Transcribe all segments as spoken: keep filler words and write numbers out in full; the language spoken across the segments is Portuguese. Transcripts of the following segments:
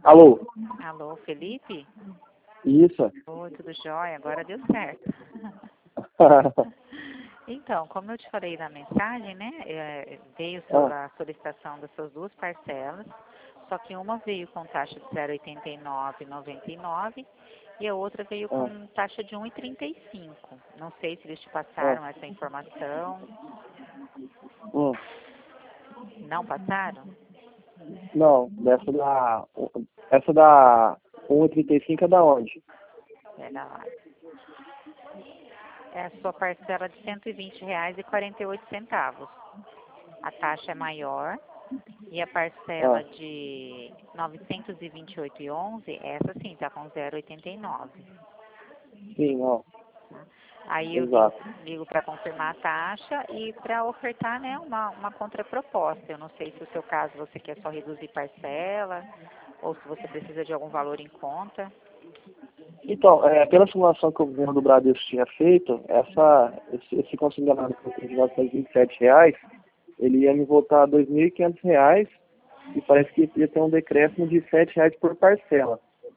Alô? Alô, Felipe? Isso. Oi, tudo jóia? Agora deu certo. Então, como eu te falei na mensagem, né? é, Veio ah, a solicitação das suas duas parcelas, só que uma veio com taxa de zero vírgula oitenta e nove e noventa e nove e a outra veio ah, com taxa de um vírgula trinta e cinco. Não sei se eles te ah. passaram essa informação. Hum. Não passaram? Não, dessa da. Essa da um e trinta e cinco é da onde? Pera lá. É a sua parcela de cento e vinte reais e quarenta e oito centavos. A taxa é maior e a parcela Ah, de novecentos e vinte e oito e onze, essa sim, está com zero vírgula oitenta e nove. sim, ó. Tá? Aí eu ligo, Exato. ligo para confirmar a taxa e para ofertar, né, uma, uma contraproposta. Eu não sei se o seu caso você quer só reduzir parcela ou se você precisa de algum valor em conta. Então, é, pela simulação que o governo do Bradesco tinha feito, essa, esse, esse consignado que eu tenho de novecentos e vinte e sete reais, ele ia me voltar a dois mil e quinhentos reais e parece que ia ter um decréscimo de sete reais por parcela.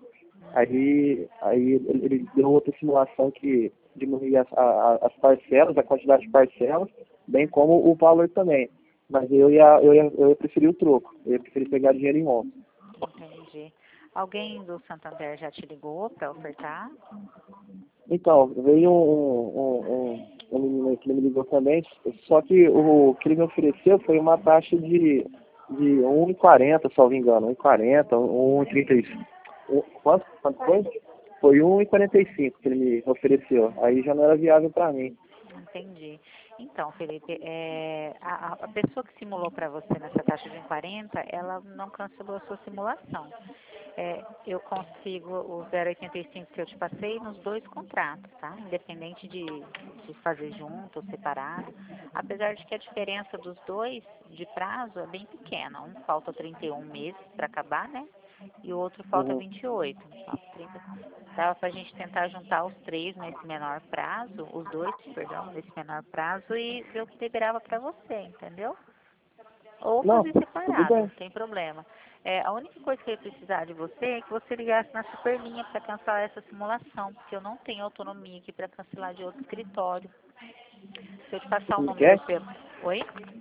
Aí, aí ele ele deu outra simulação que diminuía as, a- as parcelas, a quantidade de parcelas, bem como o valor também. Mas eu ia, eu ia, eu ia preferir o troco, eu ia preferir pegar dinheiro em mão. Entendi. Alguém do Santander já te ligou para ofertar? Então, veio um, um, um, um menino aí que me ligou também, só que o que ele me ofereceu foi uma taxa de, de um vírgula quarenta, se eu não me engano, um vírgula quarenta, um vírgula trinta e cinco. Um- Quanto? Quanto foi? Foi um vírgula quarenta e cinco que ele me ofereceu. Aí já não era viável para mim. Entendi. Então, Felipe, é, a, a pessoa que simulou para você nessa taxa de um vírgula quarenta, ela não cancelou a sua simulação. É, eu consigo o zero vírgula oitenta e cinco que eu te passei nos dois contratos, tá? Independente de, de fazer junto ou separado. Apesar de que a diferença dos dois de prazo é bem pequena. Um falta trinta e um meses para acabar, né? E o outro falta Uhum. vinte e oito. Nossa, trinta. Dava para a gente tentar juntar os três nesse menor prazo, os dois, perdão, nesse menor prazo e ver o que liberava para você, entendeu? Ou Não, fazer tudo separado, não bem. tem problema. É, a única coisa que eu ia precisar de você é que você ligasse na Superlinha para cancelar essa simulação, porque eu não tenho autonomia aqui para cancelar de outro escritório. Se eu te passar o Não número quer? pelo... Oi?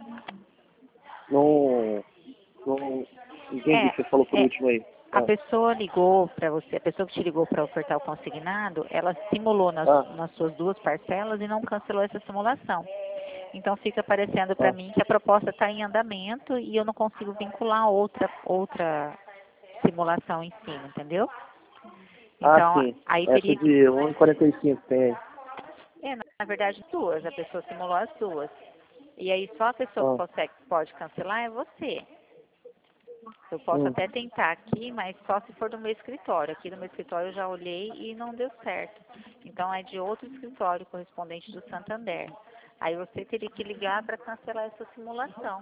Não, não entendi o É, que você falou por é, último aí. a Ah, pessoa ligou para você, a pessoa que te ligou para ofertar o consignado, ela simulou nas, ah, nas suas duas parcelas e não cancelou essa simulação. Então fica aparecendo para ah. mim que a proposta está em andamento e eu não consigo vincular outra, outra simulação em cima, entendeu? Ah, Então, sim. aí Essa teria que. de um vírgula quarenta e cinco tem aí. É, na verdade, duas. A pessoa simulou as duas. E aí só a pessoa que Ah, consegue, pode cancelar é você. Eu posso hum. até tentar aqui, mas só se for do meu escritório. Aqui no meu escritório eu já olhei e não deu certo. Então é de outro escritório correspondente do Santander. Aí você teria que ligar para cancelar essa simulação.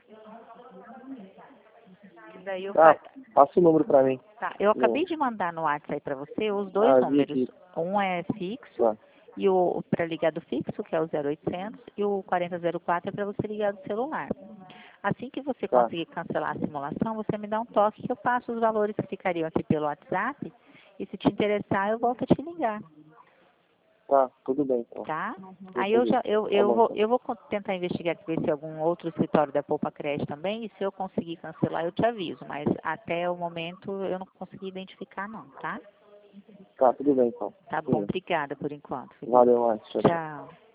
Daí eu, Tá, fa... passa o número pra mim. tá, eu No... acabei de mandar no WhatsApp para você os dois Ah, vi números. aqui. Um é fixo Tá, e o para ligar do fixo, que é o zero oitocentos, e o quarenta zero quatro é para você ligar do celular. Assim que você tá, conseguir cancelar a simulação, você me dá um toque que eu passo os valores que ficariam aqui pelo WhatsApp e se te interessar eu volto a te ligar, tá, tudo bem então. tá? Vou Aí eu fazer já isso. eu, Tá eu bom vou então. eu vou con- tentar investigar ver se algum outro escritório da Poupa Crédito também e se eu conseguir cancelar eu te aviso, mas até o momento eu não consegui identificar não, tá? Tá, tudo bem então. Tá bom, Sim. obrigada por enquanto, Felipe. Valeu, mais. Tchau, tchau. Tchau.